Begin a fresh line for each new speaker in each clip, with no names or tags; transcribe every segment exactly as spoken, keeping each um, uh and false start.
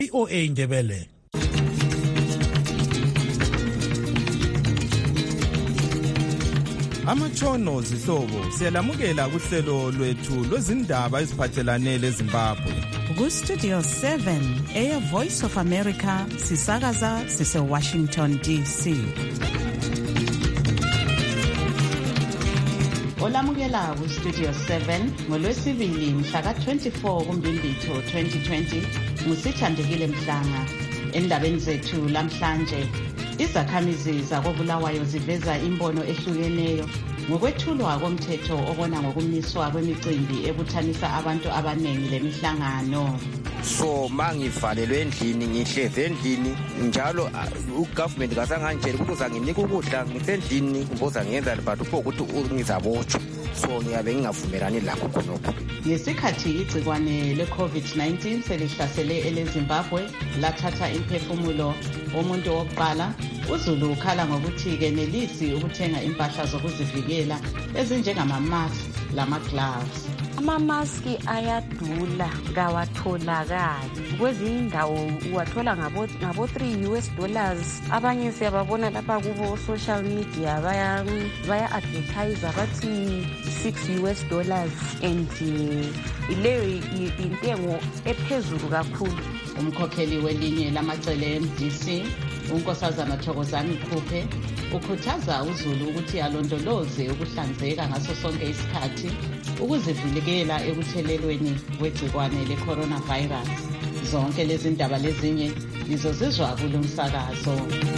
V O A Ndebele. Amatshono zihlobo siyalamukela kuhlelo lwethu lwezindaba eziphathelane leZimbabwe.
Ku-Studio seven, Air Voice of America, sisakaza sise-Washington D C. Olamukela ku-Studio seven ngolwesibili mhla ka-twenty-four kuMbimbithi twenty twenty ngusithandekile Mhlanga. Endabeni zethu lamhlanje, izakhamizi zakoBulawayo ziveza imbono ehlukeneyo ngokwethulwa komthetho obona ngokumiswa kwemicimbi ebuthanisa abantu abanengi lemihlangano.
So mangivalelwe endlini ngihleze endlini njalo ugovernment kasangangitshela ukuthi uzanginika ukudla ngisendlini ngiboza ngenza but upho ukuthi ngizabotshwa. So ngiyabe ngingavumelani lakho khonokho.
Ngesikhathi igcikwane le-COVID nineteen selihlasele eleZimbabwe lathatha imphefumulo womuntu wokuqala, uZulu ukhala ngokuthi kenelisi ukuthenga impahla zokuzivikela ezinjengama-mask lama-gloves.
Amamaski ayadula kawatholakali. Kwezinye indawo uwathola ngabo ngabo three U S dollars. Abanye siyababona lapha kubo social media baya baya advertise bathi six U S dollars and ileyo intengo ephezulu kakhulu.
Umkhokheli welinye lamacele M D C, uNkosazana Thokozani Khuphe, ukhuthaza uZulu ukuthi alondoloze ukuhlanzeka ngaso sonke isikhathi ukuzivikela ekuthelelweni kwegcikwane le-coronavirus. Zonke lezi ndaba lezinye izozizwa kulo msakazo.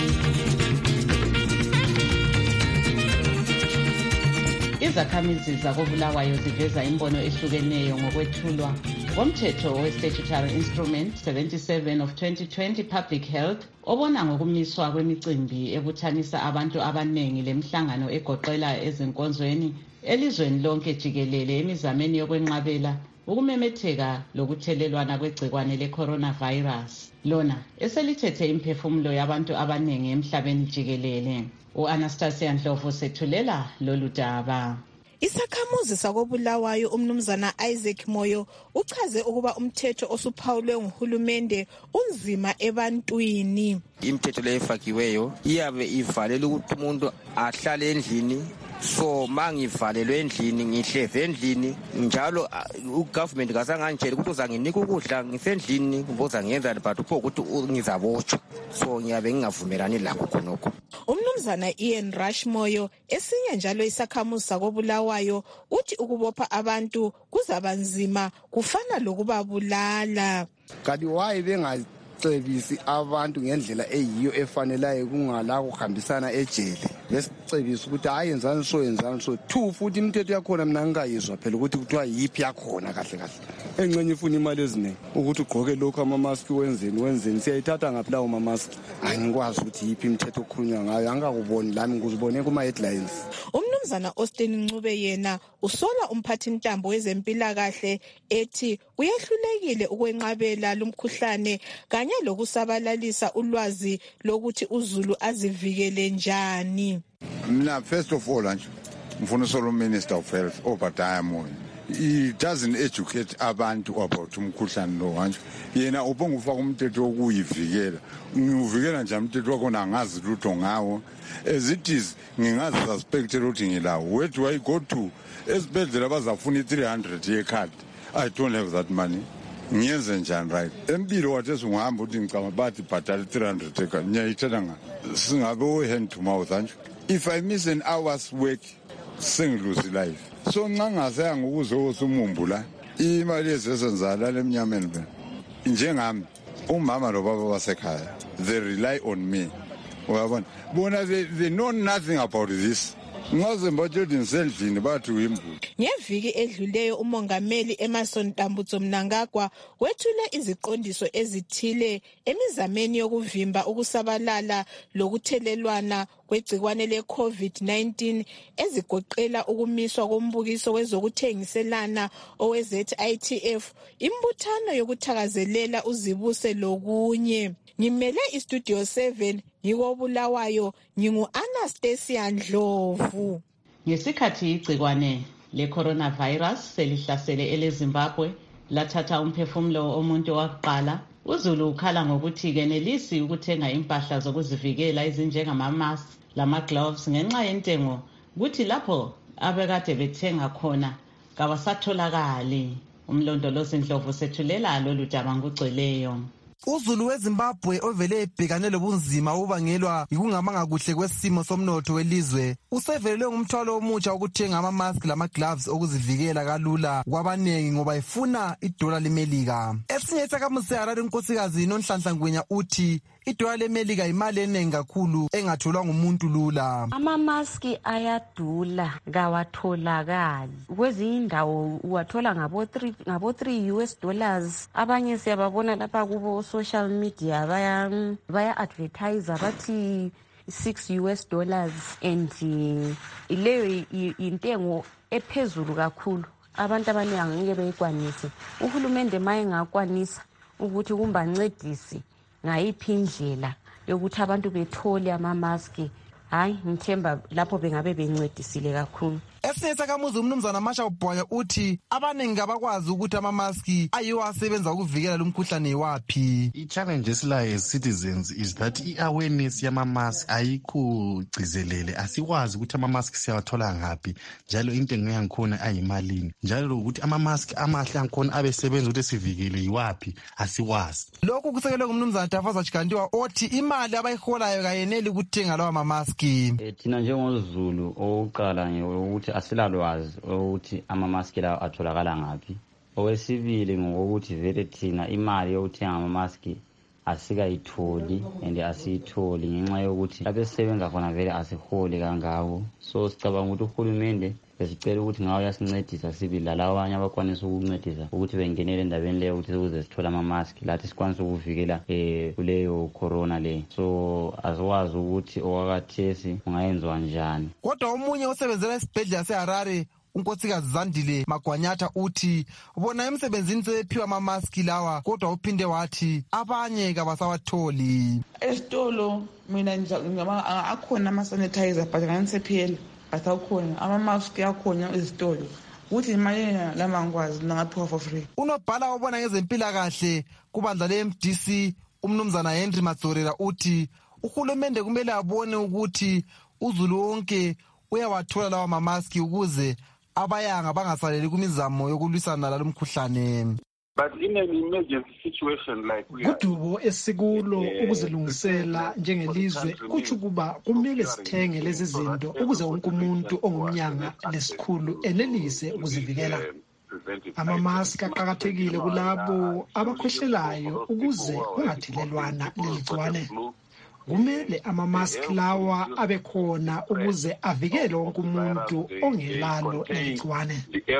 Izakhamizi zakoBulawayo ziveza imbono ehlukeneyo ngokwethulwa komthetho we-Statutory Instrument seventy-seven of twenty twenty Public Health obona ngokumiswa kwemicimbi ebuthanisa abantu abanengi lemihlangano egoqela ezinkonzweni elizweni lonke jikelele emizameni yokwenqabela ukumemetheka lokuthelelwana kwegcikwane le-coronavirus, lona eselithethe imphefumulo yabantu abanengi emhlabeni jikelele. U-Anastasia Ndlovu sethulela lolu daba.
Isakhamuzi sakoBulawayo umnumzana Isaac Moyo uchaze ukuba umthetho osuphawulwe nguhulumende unzima ebantwini.
Imithetho le efakiweyo iyabe ivalela ukuthi umuntu ahlale endlini. So mangivalelwe endlini ngihleze endlini njalo ugovernment kasangangitshela ukuthi uzanginika ukudla ngisendlini ngiboza ngenza but upho ukuthi ngizabotshwa. So ngiyabe ngingavumelani lakho khonokho.
Umnumzana Ian Rushmoyo esinye njalo isakhamuzi sakoBulawayo uthi ukubopha abantu kuzabanzima kufana lokubabulala.
Kanti why bengacebisi abantu ngendlela eyiyo efaneleyo kungala kuhambisana ejele? Lesicebisa ukuthi ayenzani so yenzani so. Two futhi imithetho yakhona mina ngingayizwa phela ukuthi kuthiwa yiphi yakhona kahle kahle. Engcenye ifuna imali eziningi ukuthi ugqoke lokho ama-mask wenzeni wenzeni siyayithatha ngaphi lawo ma-mask. Angikwazi ukuthi yiphi imithetho okukhulunywa ngayo, angakuboni lami ngizibone kuma-headlines.
Umnumzana Austin Ncube yena usola umphathintambo wezempilakahle ethi uyehlulekile ukwenqabela lumkhuhlane kanye lokusabalalisa ulwazi lokuthi uZulu azivikele njani.
Mina first of all nje ngifuna solo Minister of Health Obadiah Moyo. He doesn't educate abantu about umkhuhlane lo manje. Yena ubonga ufaka umthetho wokuyivikela. Ngiuvikela nje umthetho wakho nangazi lutho ngawo. As it is ngingazi suspect ukuthi ngilawo. Where do I go to? Esibhedlela bazafuna three hundred ye card. I don't have that money. Ngiyenze njani right? Empilo wathi singahamba uthi ngicama bathi bhatala three hundred ye card. Ngiyayitshela nga singabe hand to mouth nje. If I miss an hour's work, singilose life. So ngangasaya ngokuzoza umumbu la imali ezesenzala lemnyameni be njengami umama nobaba basekhaya, they rely on me. Uyabona bona they, they know nothing about this. Ngaze mbatshela insendlini bathi uyimbuzi.
Ngeviki edluleyo umongameli Emerson Tambutso Mnangagwa wethule iziqondiso ezithile emizameni yokuvimba ukusabalala lokuthelelwana kwegcikwane le-COVID nineteen ezigoqela ukumiswa kombukiso wezokuthengiselana owe-Z I T F, imbuthano yokuthakazelela uzibuse lokunye. Ngimele iStudio seven ngikoBulawayo, ngingu-Anastasia Ndlovu.
Ngesikhathi igcikwane le-coronavirus selihlasele eleZimbabwe lathatha umphefumulo omuntu wokuqala, uZulu ukhala ngokuthi kenelisi ukuthenga impahla zokuzivikela ezinjengama-mask lama-gloves ngenxa yentengo kuthi lapho abekade bethenga khona kabasatholakali. Umlondolozi Ndlovu sethulela lolu daba ngokugcweleyo.
uZulu weZimbabwe ovele ebhekane lobunzima obubangelwa yikungamanga kuhle kwesimo somnotho welizwe usevelelwe ngumthwalo omutsha wokuthenga ama-mask lama-gloves okuzivikela kalula kwabanengi ngoba efuna idola lemelika. Esinye isakhamuzi seHarare unkosikazi Nonhlanhla Ngwenya uthi idola lemelika imali eningi kakhulu engatholwa ngumuntu lula.
Ama-maski ayadula kawatholakali. Kwezinye indawo uwathola ngabo three U S dollars. Abanye siyababona lapha kubo social media baya baya advertise bathi six U S dollars and ileyo intengo ephezulu kakhulu. Abantu abaningi angeke beyikwanise. Uhulumende maye ngakwanisa ukuthi kumbancedisi ngayiphi indlela yokuthi abantu bethole ama-maski, hayi ngithemba lapho bengabe bencedisile kakhulu.
Esinye sakamuzi umnumzana Masha Ubhoya uthi abaningi abakwazi ukuthi ama-maski ayiwo asebenza ukuvikela lo mkhuhlane iwaphi.
I-challenge esilayo as citizens is that i-awareness yama-mask ayikho gcizelele. Asikwazi ukuthi ama-mask siyawathola ngaphi njalo intengo yangikhona ayimalini njalo ukuthi ama-mask amahle angikhona abesebenza ukuthi sivikele yiwaphi asikwazi.
Lokhu kusekelwe ngumnumzana Tafaza Chikandiwa othi imali abayiholayo kayeneli ukuthenga lawa ma-maski.
Thina njengoZulu oqala ukuthi asilalwazi ukuthi ama-mask lawo atholakala ngaphi. Owesibili ngokuthi vele thina imali yokuthenga ama-mask asikayitholi and asiyitholi ngenxa yokuthi lapho esisebenza khona vele asiholi kangako. So sicabanga ukuthi uhulumende besicela ukuthi ngawo yasincedisa sibili lalawo abanye abakwanisa ukuncedisa ukuthi bengenele endabeni leyo ukuthi ukuze sithole ama-mask lathi sikwanise ukuvikela eh kuleyo corona le. So aziwazi ukuthi okwakathesi ungayenziwa njani.
Kodwa omunye osebenzela esibhedlela seHarare unkosikazi Zandile Magwanyatha uthi bona emsebenzini sebephiwa ama-maski lawa kodwa uphinde wathi abanye kabasawatholi.
Esitolo mina akhona ama-sanitizer but kangisephela but akhona ama-mask akhona ezitolo ukuthi imali lama ngikwazi ngaphiwa for free.
Unobhala obona ngezempilakahle kubandla le-M D C umnumzana Henry Matsorela uthi uhulumende kumele abone ukuthi uZulu wonke uyawathola lawa ma-maski ukuze abayanga bangasaleli kumizamo yokulwisana lalo mkhuhlane.
But in an emergency situation like we are,
kudubo esikulo ukuzilungisela njengelizwe kuthi kuba kumele sithenge lezi zinto ukuze wonke umuntu ongumnyanga lesikhulu enelise ukuzivikela. Ama-mask aqakathekile kulabo abakhwehlelayo ukuze kungathelelwana leligciwane. Kumele ama-mask lawa abekhona ukuze avikele wonke umuntu ongelalo leligciwane.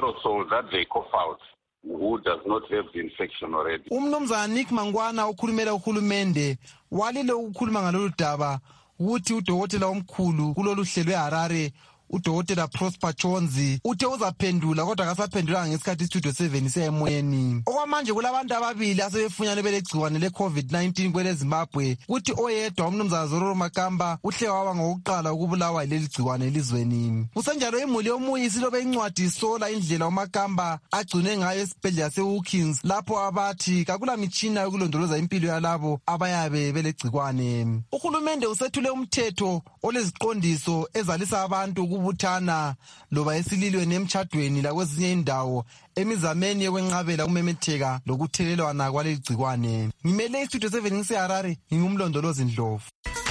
Who does not have the infection already.
Umnumzana Nick Mangwana ukhulumela uhulumende walile ukukhuluma ngalolu daba ukuthi udokotela omkhulu kulolu hlelo eHarare udokotela Prosper Chonzi uthe uzaphendula kodwa akasaphendulanga ngesikhathi istudio seven isemoyeni. Okwamanje kulabantu ababili asebefunyane belegciwane le-COVID nineteen kwele Zimbabwe kuthi oyedwa umnumzana Zororo Makamba uhle waba ngokuqala ukubulawa leli gciwane elizweni. Kusenjalo imuli yomunye isilobe incwadi isola indlela uMakamba agcine ngayo esibhedlela se-Hawkins lapho abathi kakula mitshina yokulondoloza impilo yalabo abayabe belegciwane. Uhulumende usethule umthetho oleziqondiso ezalisa abantu ukubuthana loba esililweni emtshadweni lakwezinye indawo emizameni yokwenqabela kumemetheka lokuthelelwana kwaleli gciwane. Ngimele istudio seven ngiseHarare ngingumlondolozi Ndlovu.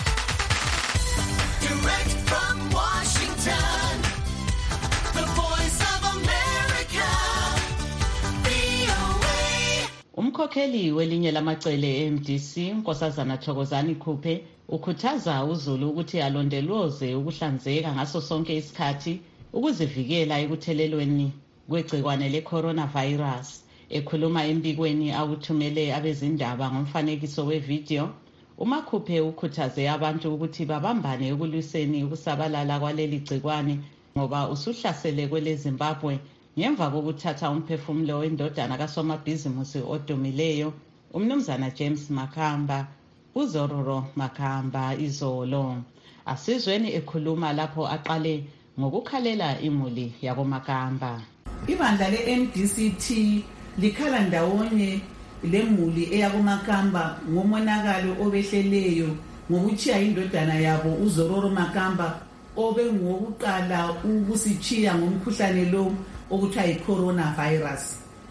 Umkhokheli welinye lamacele e-M D C Nkosazana Thokozani Khuphe ukhuthaza uZulu ukuthi alondoloze ukuhlanzeka ngaso sonke isikhathi ukuzivikela ekuthelelweni kwegcikwane le-coronavirus. Ekhuluma embikweni awuthumele abezindaba ngomfanekiso wevideo, uMakhuphe ukhuthaze abantu ukuthi babambane ekulwiseni ukusabalala kwaleli gcikwane ngoba usuhlasele kwele Zimbabwe ngemva kokuthatha umphefumulo wendodana kasomabhizimusi odumileyo umnumzana James Makamba uZororo Makamba izolo. Asizweni ekhuluma lapho aqale ngokukhalela imuli yabo Makamba.
Ibandla le-M D C T likhala ndawonye lemuli eyakumakamba ngomonakalo obehleleyo ngokuchiya indodana yabo uZororo Makamba obe ngokuqala ukusichiya ngomkhuhlane lo okuthiwa yi-coronavirus.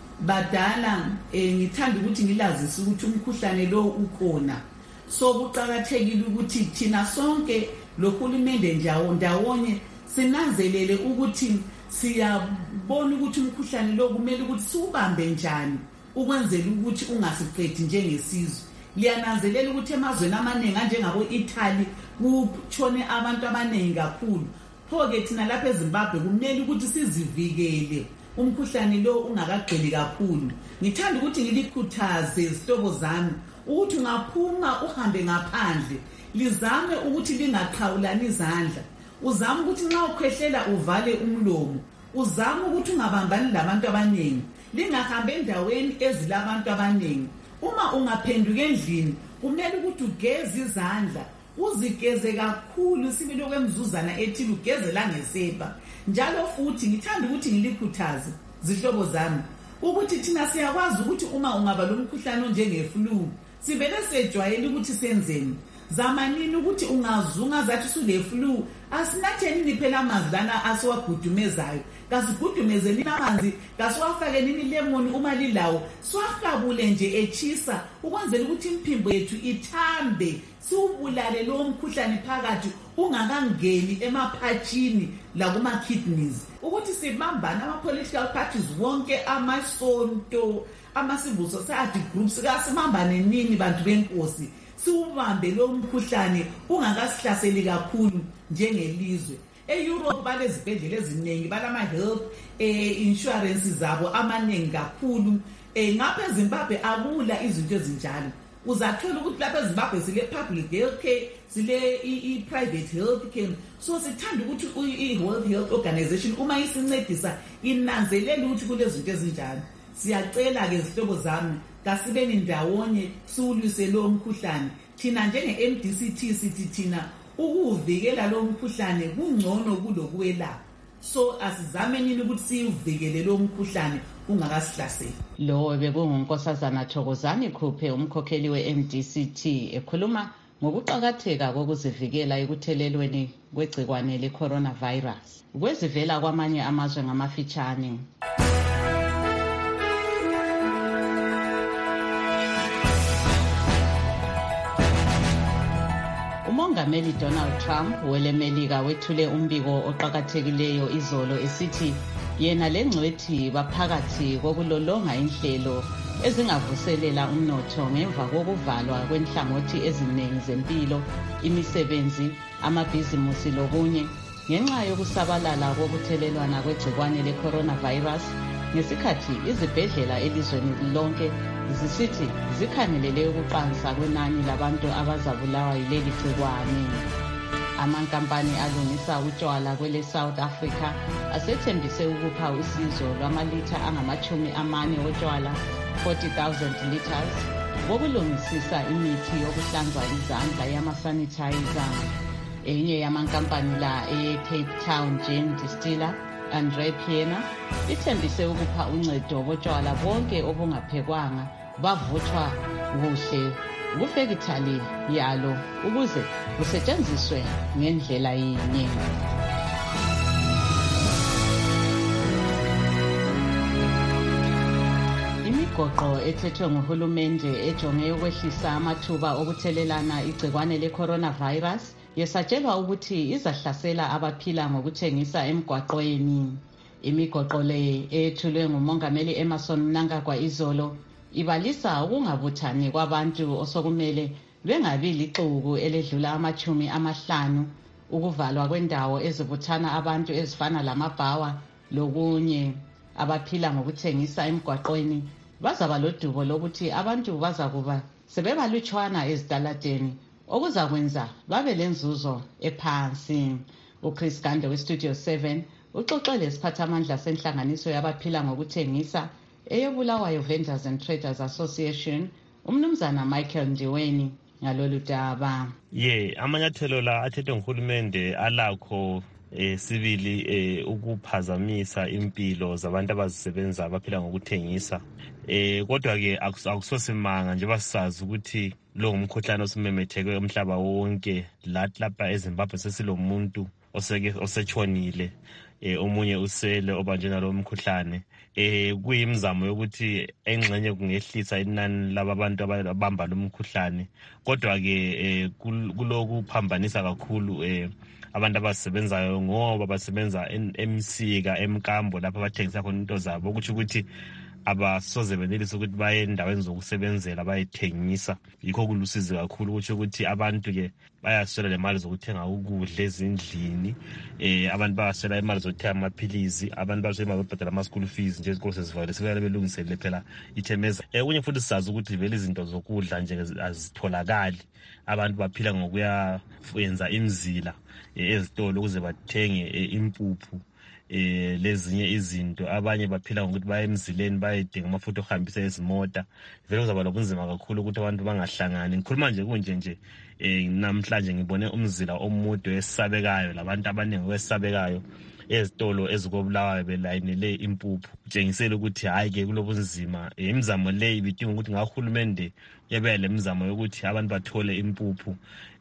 Badala eh, ngithanda ukuthi ngilazise ukuthi umkhuhlane lo ukhona. So kuqakathekile ukuthi thina sonke lohulumende njawo ndawonye sinanzelele ukuthi siyabona ukuthi umkhuhlane lo kumele ukuthi siubambe njani ukwenzela ukuthi ungasiqedi njengesizwe. Liyananzelela ukuthi emazweni amaningi njengabo Italy kutshone abantu abaningi kakhulu. Pho-ke thina lapha eZimbabwe kumele ukuthi sizivikele umkhuhlane lo ungakagcweli kakhulu. Ngithanda ukuthi ngilikhuthaze izihlobo zami ukuthi ungaphuma uhambe ngaphandle lizame ukuthi lingaqhawulani izandla. Uzame ukuthi nxa ukhwehlela uvale umlomo. Uzame ukuthi ungabambani labantu abaningi. Lingahambe endaweni ezilabantu abaningi. Uma ungaphenduka endlini kumele ukuthi ugeze izandla. Uzigeze kakhulu sibilo kwemzuzana ethile ugeze la ngesepa. Njalo futhi ngithanda ukuthi ngilikhuthaze zihlobo zami ukuthi thina siyakwazi ukuthi uma ungaba lomkhuhlane njengeflu sivele sejwayele ukuthi senzeni. Zamanini ukuthi ungazunga zathi sule flu asinatheni niphela amanzi lana asiwagudumezayo. Kasigudumezeni amanzi kasiwafake nini lemon uma lilawo siwafabule nje echisa ukwenzela ukuthi imphimbo yethu ithambe siubulale lo mkhuhlane phakathi ungakangeni emaphatshini la kuma kidneys. Ukuthi sibambana ama political parties wonke amasonto ama civil society groups kasimambane nini bantu benkosi siubambe lo mkhuhlane ungakasihlaseli kakhulu njengelizwe. E-Europe balezibhedlela eziningi balama health eh, insurance zabo amaningi kakhulu. Eh, ngapha eZimbabwe akula izinto ezinjalo. Uzathola ukuthi lapha eZimbabwe sile public health care sile i-private health care. So sithanda ukuthi i-World Health Organization uma isincedisa inanzelela ukuthi kulezi zinto ezinjalo. Siyacela ke izihlobo zami kasibeni ndawonye siulwise lo mkhuhlane. Thina njenge M D C T sithi thina ukuvikela lo mkhuhlane kungcono kulokwelapha. So asizame nini ukuthi siuvikele lo mkhuhlane ungakasihlaseli.
Lo bekungunkosazana Thokozani Khuphe umkhokheli we-M D C T ekhuluma ngokuqakatheka kokuzivikela ekuthelelweni kwegcikwane le-coronavirus. Kwezivela kwamanye amazwe ngamafitshane. uMongameli Donald Trump welemelika wethule umbiko oqakathekileyo izolo esithi yena lengcwethi baphakathi kokulolonga inhlelo ezingavuselela umnotho ngemva kokuvalwa kwenhlangothi eziningi zempilo, imisebenzi, amabhizimusi lokunye ngenxa yokusabalala kokuthelelwana kwegcikwane le-coronavirus ngesikhathi izibhedlela elizweni lonke zisithi zikhangelele ukuqansa kwenani labantu abazabulawa yileli gcikwane. Amankampani alungisa utshwala kwele South Africa asethembise ukupha usizo lwamalitha angamachumi amane otshwala forty thousand liters wokulungisisa imithi yokuhlanza izandla yama-sanitizer. Enye yamankampani la e-Cape Town Gin Distiller Andre Piena ithembise ukupha uncedo botshwala bonke obungaphekwanga bavuthwa kuhle kufekithali yalo ukuze kusetshenziswe ngendlela yinye. Imigoqo ethethwe nguhulumende ejonge ukwehlisa amathuba okuthelelana igcikwane le-coronavirus yesatshelwa ukuthi izahlasela abaphila ngokuthengisa emgwaqweni. Imigoqo le ethulwe nguMongameli Emmerson Mnangagwa izolo ibalisa ukungabuthani kwabantu osokumele bengabi lixuku eledlula amachumi amahlanu, ukuvalwa kwendawo ezibuthana abantu ezifana lamabhawa lokunye. Abaphila ngokuthengisa emgwaqweni bazaba lodubo lokuthi abantu bazakuba sebebalutshwana ezitaladeni okuzakwenza babe lenzuzo ephansi. uChris Gande weStudio seven uxoxe lesiphathamandla senhlanganiso yabaphila ngokuthengisa eyobulawayo Vendors and Traders Association umnumzana Michael Ndiweni ngalolu daba.
Ye amanyathelo la athethwe nguhulumende alakho eh sibili eh ukuphazamisa impilo zabantu abazisebenza abaphila ngokuthengisa. Eh kodwa ke akusosimanga nje basazi ukuthi lo ngumkhuhlane osumemetheke umhlaba wonke. Lathi lapha eZimbabwe sesilomuntu oseke osetshonile, eh omunye usele obanjena lo mkhuhlane. Eh kuyimizamo yokuthi engxenye kungehlisa inani labantu ababamba lo mkhuhlane, kodwa ke kuloku phambanisa kakhulu eh abantu abasebenzayo ngoba basebenza emsika emkambo lapha abathengisa khona into zabo, ukuthi ukuthi abasoze benelise ukuthi baye endaweni zokusebenzela bayethengisa. Yikho kulusizi kakhulu ukuthi ukuthi abantu ke bayaswela lemali zokuthenga ukudla ezindlini, eh abantu bayaswela imali zokuthenga amaphilizi, abantu bayaswela imali zokubhadala ama school fees nje izikole sezivale sebeyale belungisele phela ithemeza. Eh kunye futhi sisazi ukuthi vele izinto zokudla nje azitholakali, abantu baphila ngokuya yenza imizila ezitolo ukuze bathenge impuphu eh lezinye izinto. Abanye baphila ngokuthi baye emzileni bayedinga amafutha ohambisa izimota. Vele kuzaba lobunzima kakhulu ukuthi abantu bangahlangani. Ngikhuluma nje kunje nje eh namhlanje ngibone umzila omude esabekayo, labantu abaningi wesabekayo ezitolo ezikobulawayo belayinele impuphu, kutshengisela ukuthi hayi ke kulobunzima. Imizamo le ibidinga ukuthi ngahulumende yebe le mizamo yokuthi abantu bathole impuphu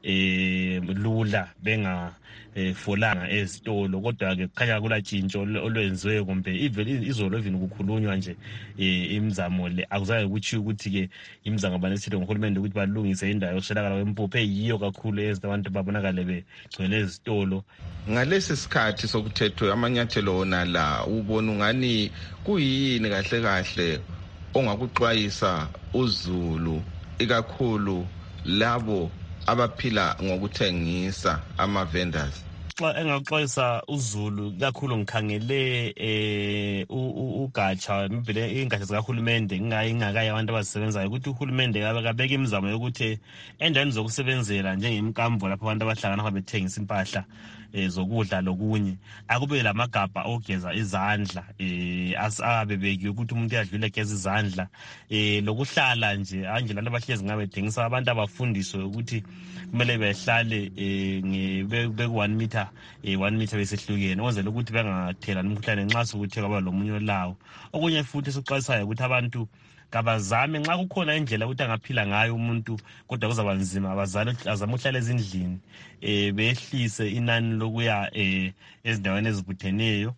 eh lula benga folanga ezitolo. Kodwa ke kukhanya kulatshintsho olwenziwe, kumbe ivele izolo even kukhulunywa nje imizamo le akuzayo ukuthi ukuthi ke imizamo abanesile ngohulumende ukuthi balungise indawo yokuswelakala kwempuphu eyiyo kakhulu ezinto abantu babonakale begcwele ezitolo.
Ngalesi sikhathi sokuthethwe amanyathelo wona la ubona ungani kuyini kahle kahle ongakuxwayisa uZulu ikakhulu labo abaphila ngokuthengisa ama vendors?
Xa engaxwayisa uZulu kakhulu ngikhangele eh ugatsha impela ingatsha zikahulumende ngingayingakayi abantu abasebenzayo ukuthi uhulumende kabeka imizamo yokuthi endaweni zokusebenzela njengemkambo lapho abantu abahlangana khona bethengisa impahla zokudla lokunye akube lamagabha ogeza izandla eh asabebekiwe ukuthi umuntu uyadlula egeza izandla eh lokuhlala nje anje abantu abahlezi ngabe bethengisa abantu abafundiswe ukuthi kumele behlale eh be one meter eh one meter besehlukene kwenzela ukuthi bengathela umkhuhlane nxa sokuthi kwaba lomunye olawo. Okunye futhi sixwayisayo ukuthi abantu kabazame nxa kukhona indlela ukuthi angaphila ngayo umuntu kodwa kuzaba nzima abazali azama ukuhlala ezindlini eh behlise inani lokuya eh ezindaweni ezibutheneyo.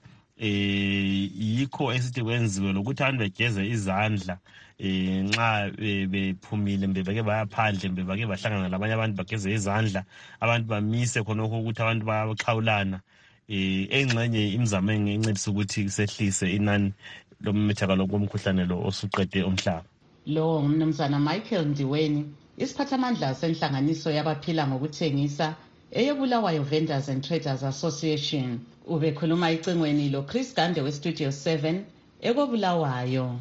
Eh yikho esithi kwenziwe lokuthi abantu begeze izandla eh nxa bephumile mbe bake bayaphandle mbe bake bahlangana labanye abantu bageze izandla, abantu bamise khonokho ukuthi abantu bayaxhawulana. Eh engxenye imizamo engencedisa ukuthi sehlise inani lomethakalo komkhuhlane lo osuqede umhlaba.
Lo ngumnumzana Michael Ndiweni, isiphathamandla senhlanganiso yabaphila ngokuthengisa eyebulawayo Vendors and Traders Association. Ubekhuluma icingweni lo Chris Gande we Studio seven ekobulawayo.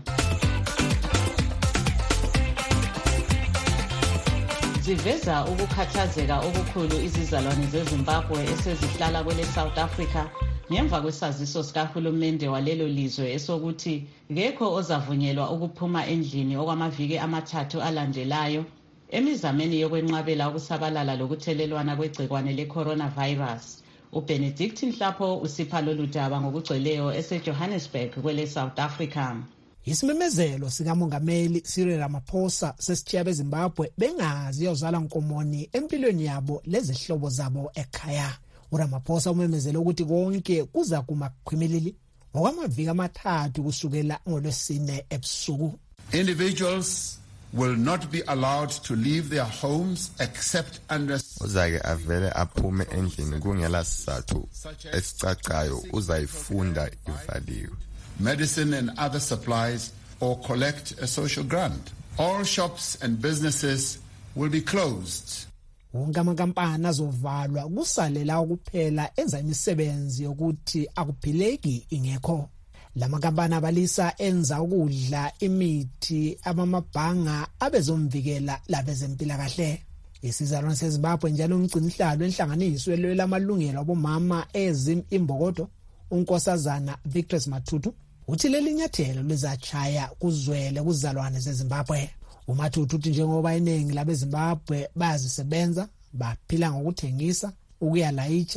Ziveza ukukhathazeka okukhulu izizalwane zeZimbabwe esezihlala kwele South Africa ngemva kwesaziso sikahulumende walelo lizwe esokuthi ngekho ozavunyelwa ukuphuma endlini okwamaviki amathathu alandelayo emizameni yokwenqabela ukusabalala lokuthelelwana kwegcikwane le-coronavirus. uBenedict Nhlapho usipha lolu daba ngokugcweleyo eseJohannesburg kwele South Africa.
Isimemezelo sikamongameli Cyril Ramaphosa sesithiya beZimbabwe bengazi yozala nkomoni empilweni yabo lezihlobo zabo ekhaya. uRamaphosa umemezele ukuthi konke kuza kumaqhwimeleli ngokwamaviki amathathu kusukela ngolwesine ebusuku.
Individuals will not be allowed to leave their homes except under
uzake avele aphume endlini kungela sizathu esicacayo uzayifunda ivaliwe.
medicine and other supplies or collect a social grant. All shops and businesses will be closed.
Wonke amankampani azovalwa kusalela ukuphela enza imisebenzi yokuthi akuphileki ingekho. Lamakampani abalisa enza ukudla, imithi, abamabhanga abezomvikela labezempilakahle. Isizalwane seZimbabwe njalo umgcinihlalo enhlanganiso lelamalungelo abomama ezim imbokodo unkosazana Victor Mathutu uthi leli nyathelo lizachaya kuzwele kuzalwane zeZimbabwe. uMathutu uthi njengoba iningi labeZimbabwe bazisebenza baphila ngokuthengisa, ukuyalayitsha,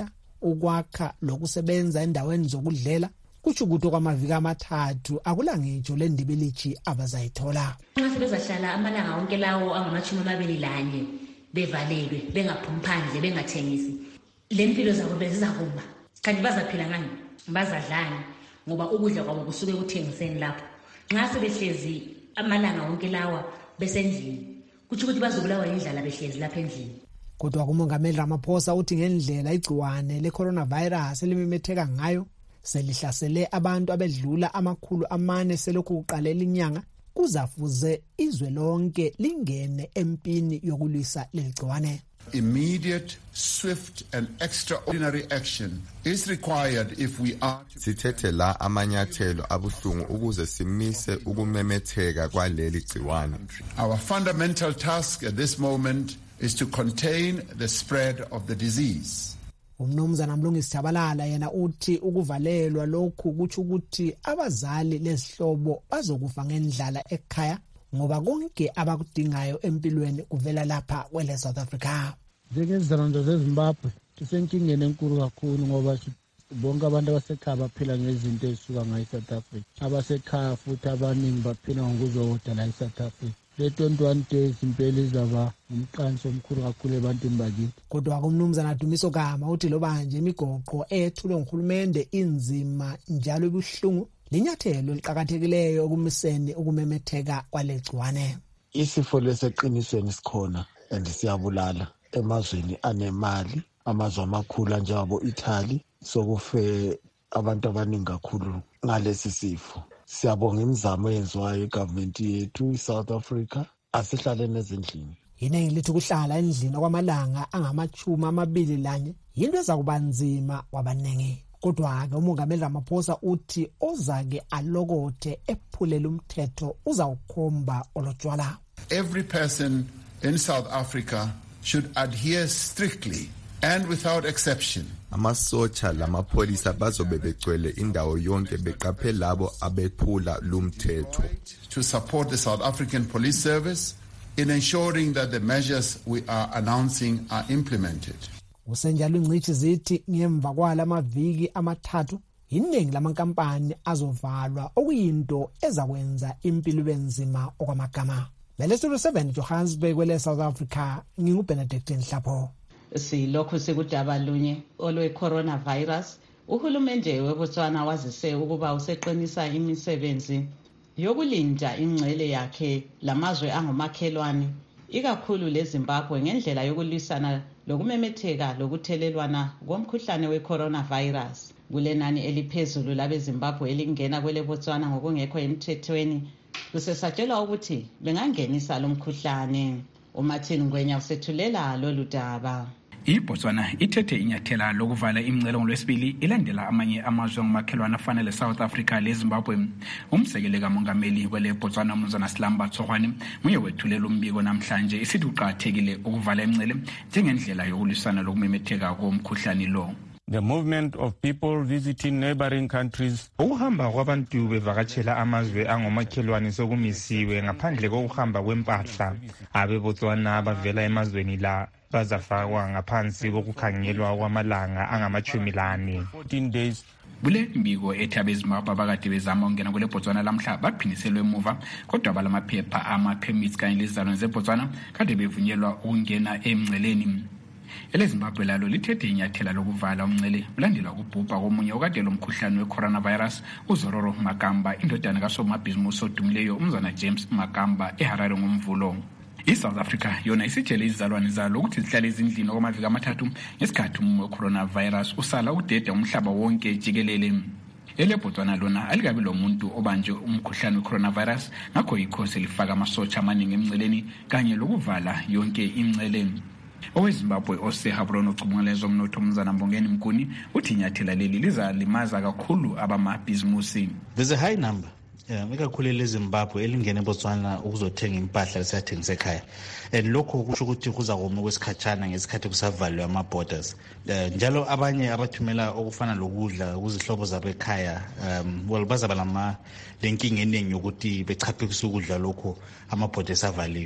ukwakha lokusebenza endaweni zokudlela kusho ukuthi kwamaviki amathathu akulangitsho le ndibelitshi abazayithola.
Nxa sebezahlala amalanga onke lawo angamashumi amabili lanye bevalelwe bengaphumi phandle bengathengisi, le mpilo zabo bezizakuma kanti bazaphila ngani, bazadlani ngoba ukudla kwabo kusuke kuthengiseni lapho. Nxa sebehlezi amalanga onke lawa besendlini kuthi ukuthi bazobulawa indlala behlezi lapha endlini.
Kodwa uMongameli Ramaphosa uthi ngendlela igciwane le-coronavirus elimemetheka ngayo selihlasele abantu abedlula amakhulu amane selokhu kuqalela inyanga, kuzafuze izwe lonke lingene empini yokulwisa leligciwane.
Immediate, swift and extraordinary action is required if we are to...
Sithethe la amanyathelo abuhlungu ukuze simise ukumemetheka kwaleli gciwane.
Our fundamental task at this moment is to contain the spread of the disease.
Umnumzana Mlungisi Tshabalala yena uthi ukuvalelwa lokhu kuthi ukuthi abazali lezihlobo bazokufa ngendlala ekhaya ngoba konke abakudingayo empilweni kuvela lapha kwele South Africa.
Njengezizalwane zeZimbabwe sisenkingeni enkulu kakhulu ngoba bonke abantu abasekhaya baphila ngezinto ezisuka ngayi South Africa. Abasekhaya futhi abaningi baphila ngokuzoda la eSouth Africa. Le twenty-one days impela izaba umqanso omkhulu kakhulu ebantwini bakithi.
Kodwa kumnumzana Dumiso Gama uthi loba nje imigoqo ethulwe nguhulumende inzima njalo ebuhlungu, linyathelo eliqhakathekileyo ukumiseni ukumemetheka kwalegciwane.
Isifo leseqinisweni sikhona and siyabulala emazweni anemali, amazwe amakhulu njengabo Italy sokufe abantu abaningi kakhulu ngalesi sifo. Siyabonga imizamo eyenziwayo igovernment yethu iSouth Africa, asihlale nezindlini.
Iningi lithi kuhlala endlini kwamalanga angamachuma amabili lanye yinto ezakuba nzima kwabaningi. Kodwa-ke uMongameli Ramaphosa uthi ozake alokothe ephulela umthetho uzawukhomba olotshwala.
Every person in South Africa should adhere strictly and without exception.
Amasotsha lamapholisa bazobe begcwele indawo yonke beqaphe labo abephula lumthetho.
To support the South African Police Service in ensuring that the measures we are announcing are implemented.
Usenjalo ingcithi zithi ngemva kwala amaviki amathathu iningi lamankampani azovalwa okuyinto ezakwenza impilo benzima okwamagama. Belesulu seven Johannesburg kwele South Africa, nginguBenedict Nhlapho.
Silokhu sikudaba lunye olwe coronavirus, uhulumende weBotswana wazise ukuba useqinisa imisebenzi yokulinda ingcele yakhe lamazwe angomakhelwane ikakhulu leZimbabwe ngendlela yokulwisana lokumemetheka lokuthelelwana komkhuhlane weCoronavirus. Kulenani eliphezulu labeZimbabwe elingena kwele Botswana ngokungekho emthethweni kusesatshelwa ukuthi bengangenisa lo mkhuhlane. uMartin Ngwenya usethulela lolu daba.
iBotswana ithethe inyathela lokuvala imingcele ngolwesibili ilandela amanye amazwe ngomakhelwane afana leSouth Africa leZimbabwe. Umsekeli kamongameli kwele Botswana uMnumzana Silamba Tsohwane nguye wethulela umbiko namhlanje isithi uqhakathekile ukuvala imingcele njengendlela yokulwisana lokumemetheka komkhuhlane lo.
The movement of people visiting neighboring countries. Ukuhamba kwabantu bevakatshela amazwe angomakhelwane sokumisiwe ngaphandle kokuhamba kwempahla. AbeBotswana bavela emazweni la bazafakwa ngaphansi kokukhangelwa kwamalanga angamachumi lane. fourteen days.
Kule mbiko ethi abeZimbabwe abakade bezama ukungena kule Botswana lamhla baphiniselwe emuva kodwa balamaphepha ama-permits kanye lezizalwane zeBotswana kade bevunyelwa ukungena emngceleni. EleZimbabwe lalo lithethe inyathela lokuvala umngcele ulandelwa ukubhubha komunye okade lo mkhuhlane we-coronavirus uZororo Makamba indodana kasomabhizimusi odumileyo uMnumzana James Makamba eHarare ngomvulo. ISouth Africa yona isitshele izizalwane zalo ukuthi zihlale ezindlini okwamaviki amathathu ngesikhathi umumo we-coronavirus usala udeda umhlaba wonke jikelele. EleBotswana lona alikabi lo muntu obanje umkhuhlane we-coronavirus ngakho yikho selifaka amasotsha amaningi emngceleni kanye lokuvala yonke imingcele. OweZimbabwe oseHabron ocubungula zomnotho uMnumzana Mbongeni Mkuni uthi inyathela leli lizalimaza kakhulu abamabhizimusi.
There's a high number um ikakhulu leZimbabwe elingene eBotswana ukuzothenga impahla lesathengisa ekhaya, and lokho kusho ukuthi kuza koma kwesikhatshana ngesikhathi kusavalwe ama-borders. Uh, njalo abanye abathumela okufana lokudla kuzihlobo zabo ekhaya um well bazaba lama lenkinga eningi yokuthi bechaphekisa ukudla lokho ama-borders avaliwe.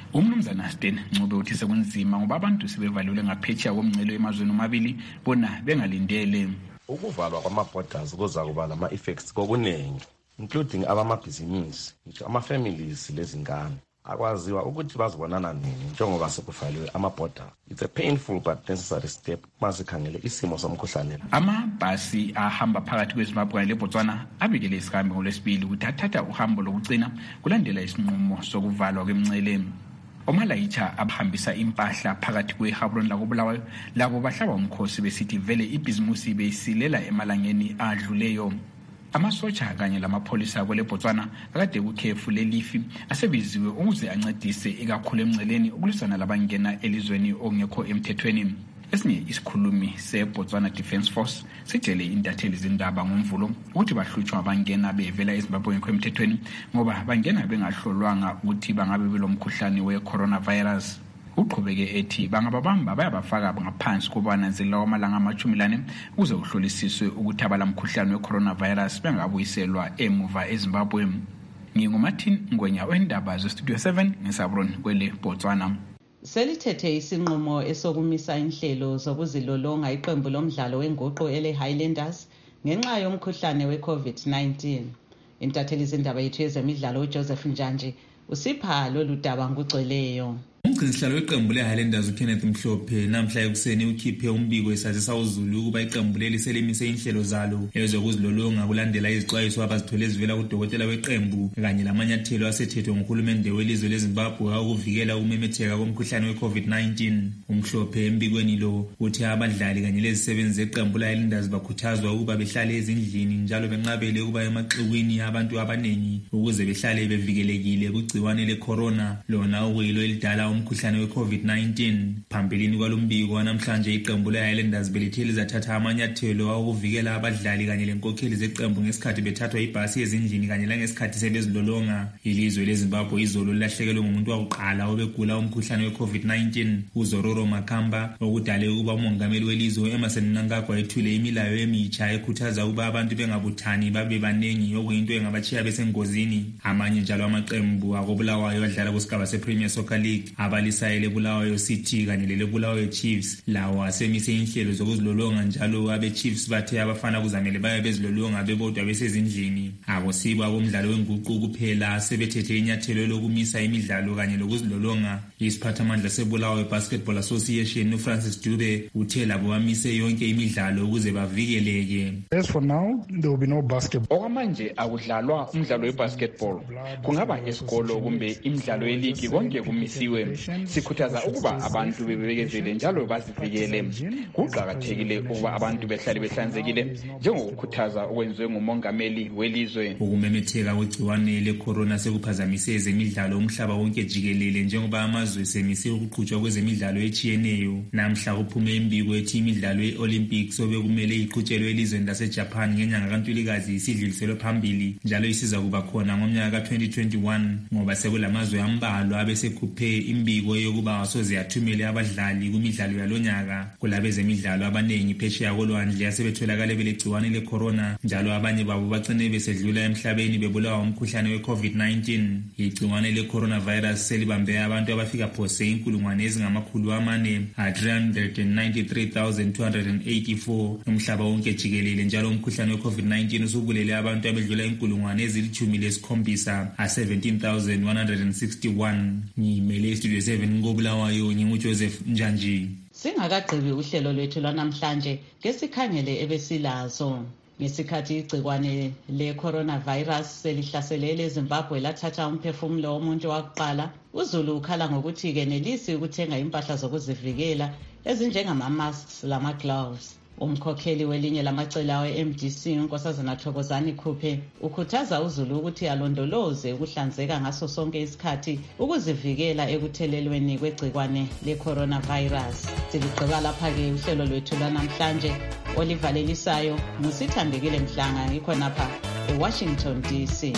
Umnumzana Sten Ncube uthi sekunzima ngoba abantu sebevalule ngaphetsheya komngcele emazweni omabili bona bengalindele.
Ukuvalwa kwama-borders kuza kuba lama-effects kokuningi, including abamabhizinisi, ngisho ama-families lezingane akwaziwa ukuthi bazibonana nini njengoba sekuvaliwe ama-border. It's a painful but necessary step uma sikhangele isimo somkhuhlane.
Amabhasi ahamba phakathi kweZimbabwe kanye leBotswana abikele isihambi ngolwesibili ukuthi athatha uhambo lokugcina kulandela isinqumo sokuvalwa kwemingcele. Omalayitha abahambisa impahla phakathi kweHabron lakobulawayo labo bahlaba umkhosi besithi vele ibhizimusi besilela emalangeni adluleyo. Amasotsha kanye lamapholisa kwele Botswana akade kukhefu lelifi asebiziwe ukuze ancedise ikakhulu emngceleni ukulwisana labangena elizweni ongekho emthethweni. Esinye isikhulumi seBotswana Defence Force sitshele intatheli zindaba ngomvulo ukuthi bahlutshwa abangena bevela eZimbabwe ngekho emthethweni ngoba bangena bengahlolwanga ukuthi bangabe belomkhuhlane we-coronavirus. Uqhubeke ethi bangababamba bayabafaka ngaphansi kubananzela wamalanga amashumi lane ukuze uhlolisiswe ukuthi abalamkhuhlane we-coronavirus bengabuyiselwa emuva eZimbabwe. NginguMartin Ngwenya wendaba zeStudio seven ngeSabron kwele Botswana.
Selithethe isinqumo esokumisa inhlelo zokuzilolonga iqembu lomdlalo wenguqu ele Highlanders ngenxa yomkhuhlane we-COVID nineteen. Intatheli zindaba yethu yezemidlalo uJoseph Njanje usipha lolu daba ngugcweleyo.
Umgcinisihlalo weqembu leHighlanders uKenneth Mhlophe namhla ekuseni ukhiphe umbiko esazisa uZulu ukuba iqembu leli selimise inhlelo zalo ezokuzilolonga kulandela izixwayiso abazithole ezivela kudokotela weqembu kanye lamanyathelo asethethwe nguhulumende welizwe leZimbabwe ukuvikela ukumemetheka komkhuhlane we-COVID nineteen. Umhlophe embikweni lo uthi abadlali kanye lezisebenzi zeqembu leHighlanders bakhuthazwa ukuba behlale ezindlini njalo benqabele ukuba emaxukwini abantu abaningi ukuze behlale bevikelekile kugciwane lecorona lona okuyilo elidala umkhuhlane we-COVID nineteen. Phambilini kwalombiko wanamhlanje iqembu le-Highlanders belithe lizathatha amanyathelo okuvikela abadlali kanye lenkokheli zeqembu ngesikhathi bethathwa ibhasi ezindlini kanye langesikhathi sebezilolonga. Ilizwe leZimbabwe izolo lilahlekelwe ngumuntu wakuqala obegula umkhuhlane we-COVID nineteen uZororo Makamba okudale ukuba umongameli welizwe Emmerson Mnangagwa ethule imilayo emitsha ekhuthaza ukuba abantu bengabuthani babe banengi okuyinto engabachiya besengozini. Amanye njalo amaqembu akobulawayo adlala kusigaba se-Premier Soccer League abalisayele Bulawayo City kanye lele Bulawayo Chiefs lawo asemise inhlelo zokuzilolonga njalo abe Chiefs bathe abafana kuzamele baye bezilolonga bebodwa besezindlini. Akosibo abomdlalo wenguqu kuphela sebethethe inyathelo lokumisa imidlalo kanye lokuzilolonga. Isiphathamandla seBulawayo Basketball Association uFrancis Dube uthe labo bamise yonke imidlalo ukuze bavikeleke.
As for now there will be no basketball.
Okwamanje akudlalwa umdlalo webasketball. Kungaba esikolo kumbe imidlalo yeligi konke kumisiwe. Sikhuthaza ukuba abantu bebekezele njalo bazivikele. Kuqakathekile ukuba abantu behlale behlanzekile njengokukhuthaza okwenziwe ngumongameli welizwe. Ukumemetheka kwegciwane lecorona sekuphazamise ezemidlalo umhlaba wonke jikelele njengoba amazwe semise ukuqhutshwa kwezemidlalo echiyeneyo. Namhla kuphume imbiko ethi imidlalo ye-Olympics obekumele iqhutshelwe elizweni laseJapan ngenyanga kaNtulikazi isidluliselwe phambili njalo isiza kuba khona ngomnyaka ka-twenty twenty-one ngoba sekulamazwe ambalwa abesekhuphe imbiko yokuba wasoze yathumele abadlali kumidlalo yalonyaka. Kulabezemidlalo abanengi phesheya kolwandle asebetholakale belegciwane lecorona njalo abanye babo bagcine besedlula emhlabeni bebulawa umkhuhlane we-COVID nineteen. Igciwane le-coronavirus selibambe abantu abafika phose inkulungwane ezingamakhulu amane three hundred ninety-three thousand two hundred eighty-four umhlaba wonke jikelele njalo umkhuhlane we-COVID nineteen usubulele abantu abedlula inkulungwane ezilithumi lesikhombisa seventeen thousand one hundred sixty-one. Ngimele Studio seven ngobulawayo nginguJoseph Njanji.
Singakagqibi uhlelo lwethu lwanamhlanje ngesikhangele ebesilazo. Ngesikhathi igcikwane le-coronavirus selihlasele eZimbabwe lathatha umphefumulo womuntu wakuqala, uZulu ukhala ngokuthi kenelisi ukuthenga impahla zokuzivikela ezinjengama-masks lama-gloves. Umkhokheli welinye lamacala we-M D C uNkosazana Thokozani Khuphe ukhuthaza uZulu ukuthi alondoloze ukuhlanzeka ngaso sonke isikhathi ukuzivikela ekuthelelweni kwegcikwane le-coronavirus. Siligqiba lapha-ke uhlelo lwethu lwanamhlanje olivalelisayo ngusithambekile Mhlanga ngikho napha eWashington D C.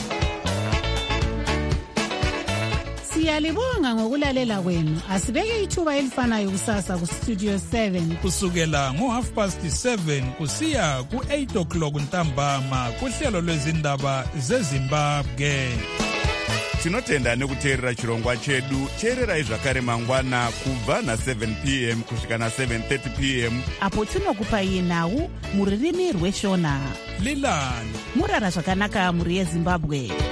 Siyalibonga ngokulalela kwenu. Asibeke ithuba elifanayo kusasa ku Studio seven
kusukela ngo half past seven kusiya ku eight o'clock ntambama kuhlelo lwezindaba zeZimbabwe.
tinotenda nekuteerera chirongwa chedu. teererai zvakare mangwana kubva na-seven p m kusvika na-seven thirty p m
apo tinokupai nhau muririmi rweshona.
lilani
murara zvakanaka muri yezimbabwe.